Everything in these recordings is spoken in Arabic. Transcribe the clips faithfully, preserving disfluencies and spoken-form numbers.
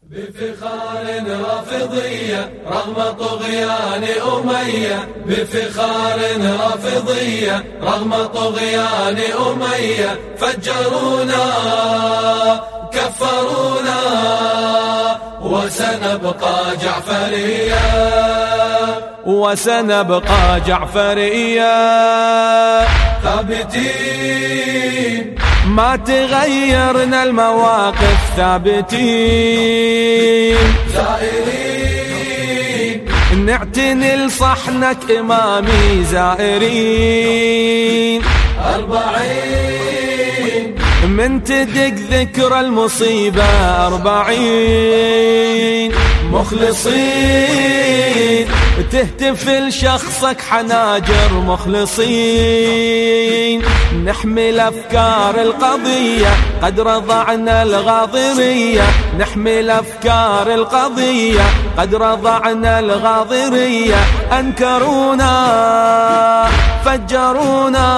بفخار رافضية رغم طغيان أمية، بفخار رافضية رغم طغيان أمية، فجرونا كفرونا وسنبقى جعفرية، وسنبقى جعفرية ثابتين ما تغيرنا المواقف، ثابتين زائرين نعتني لصحنك إمامي، زائرين أربعين من تدق ذكر المصيبة، أربعين مخلصين تهتف لشخصك حناجر، مخلصين نحمل أفكار القضية قد رضعنا الغاضرية، نحمل أفكار القضية قد رضعنا الغاضرية، أنكرونا فجرونا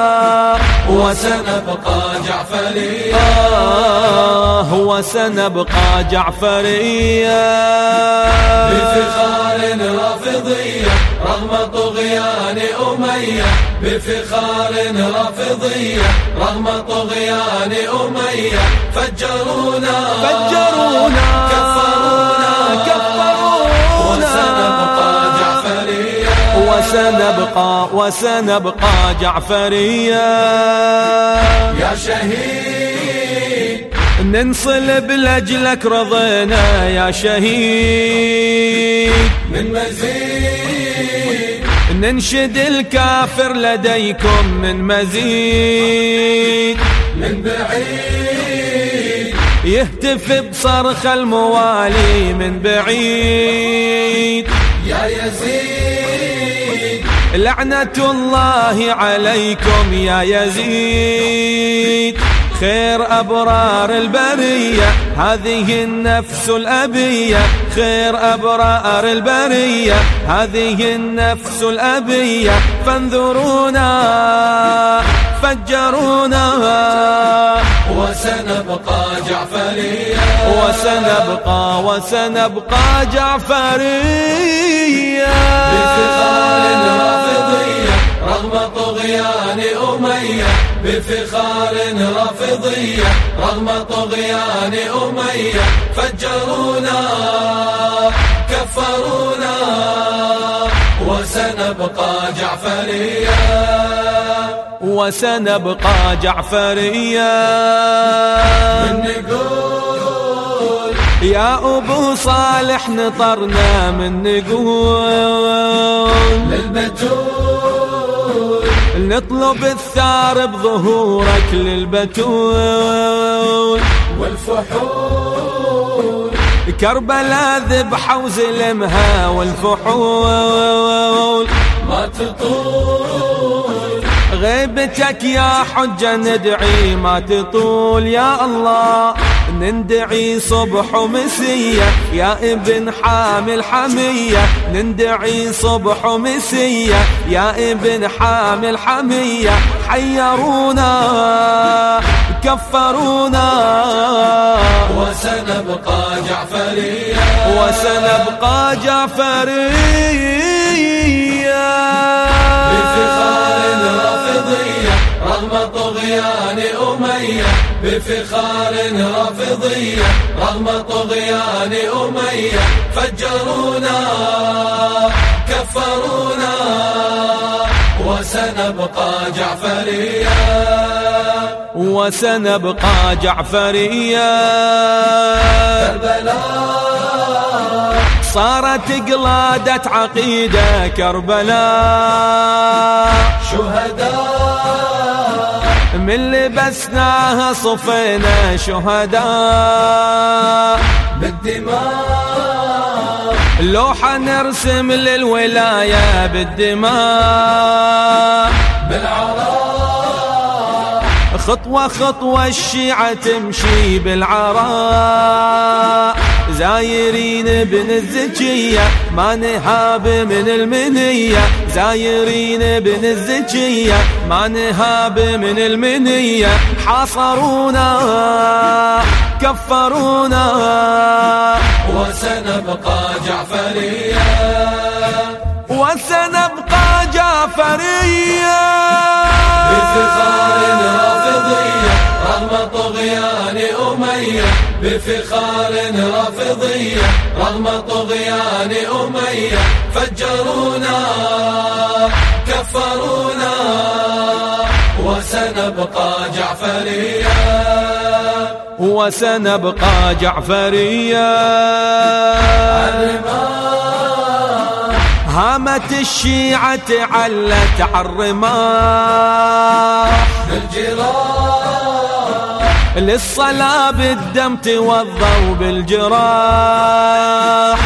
وسنبقى جعفرية، آه وسنبقى جعفرية بفخار رافضية رغم طغيان أمية، بفخار رافضية رغم طغيان أمية، فجرونا فجرونا كفرونا كفرونا وسنبقى جعفرية، وسنبقى وسنبقى جعفرية يا شهيد ننصلب لأجلك رضينا، يا شهيد من مزيد ننشد الكافر لديكم من مزيد، من بعيد يهتف بصرخ الموالي من بعيد، يا يزيد لعنة الله عليكم يا يزيد، خير أبرار البرية هذه النفس الأبية، خير أبرار البرية هذه النفس الأبية، فانذرونا فجرونا وسنبقى جعفرية، وسنبقى وسنبقى جعفرية بفخار رافضية رغم طغيان أمية، بفخار رافضية رغم طغيان أمية، فجرونا كفرونا وسنبقى جعفرية، وسنبقى جعفرية من نقول يا أبو صالح نطرنا من نقول للبتول نطلب الثار بظهورك للبتول، والفحول كربلاء ذبحة وزلمها والفحول، ما تطول غيبتك يا حجة ندعي ما تطول، يا الله نندعي صبح ومسية يا ابن حامل حمية، نندعي صبح ومسية يا ابن حامل حمية، حيرونا كفرونا وسنبقى جعفرية، وسنبقى جعفرية بفخار رافضية رغم طغيان أمية، بفخار رافضية رغم طغيان أمية، فجرونا كفرونا وسنبقى جعفرية، وسنبقى جعفرية كربلاء صارت قلادة عقيدة، كربلاء شهداء من لبسناها صفينا، شهداء بالدماء لوحة نرسم للولاية بالدماء، بالعراء خطوة خطوة الشيعة تمشي بالعراء، زايرين ابن الزكية ما نهاب من المنية، زايرين ابن الزكية ما نهاب من المنية، حاصرونا كفرونا وسنبقى جعفرية وسنبقى جعفرية بفخار رافضية رغم طغيان أمية بفخار رافضية رغم طغيان أمية فجرونا كفرونا وسنبقى جعفرية وسنبقى جعفرية هامت الشيعة علت عالرماح بالجراح للصلاة بالدم توضوا بالجراح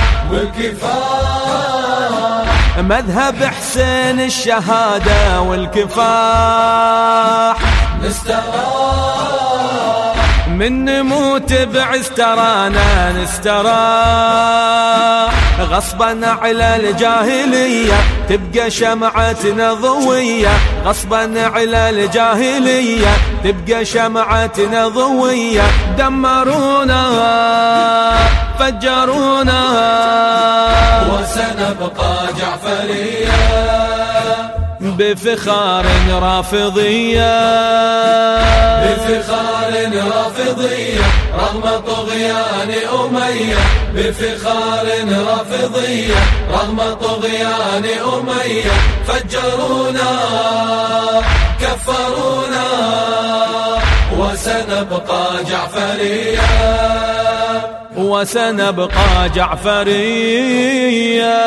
والكفاح مذهب حسين الشهادة والكفاح نستراح من نموت بعز ترانا نستراح غصبا على الجاهلية تبقى شمعتنا ضوية غصبا على الجاهلية تبقى شمعتنا ضوية دمرونا فجرونا وسنبقى جعفرية بفخار رافضية بفخار رافضية رغم طغيان أمية بفخار رافضية رغم طغيان أمية فجرونا كفرونا وسنبقى جعفرية وسنبقى جعفرية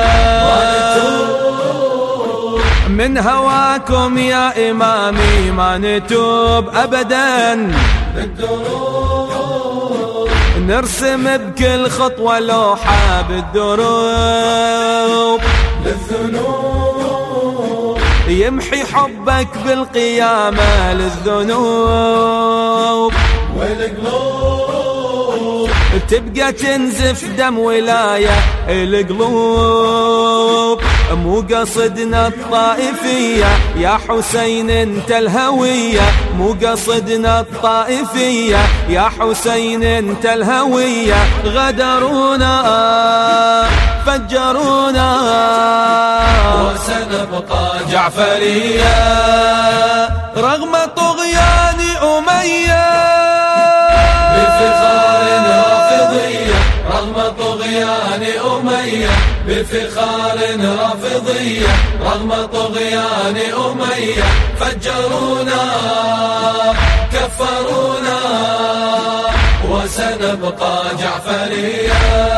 من هواكم يا إمامي ما نتوب أبدا بالدروب نرسم بكل خطوة لوحة بالدروب للذنوب يمحي حبك بالقيامة للذنوب والقلوب تبقى تنزف دم ولاية القلوب مو قصدنا الطائفية يا حسين انت الهوية مو قصدنا الطائفية يا حسين انت الهوية غدرونا فجرونا وسنبقى جعفرية رغم طغيان أمية بفخار رافضية رغم طغيان أمية بفخار رافضية رغم طغيان أمية فجرونا كفرونا وسنبقى جعفرية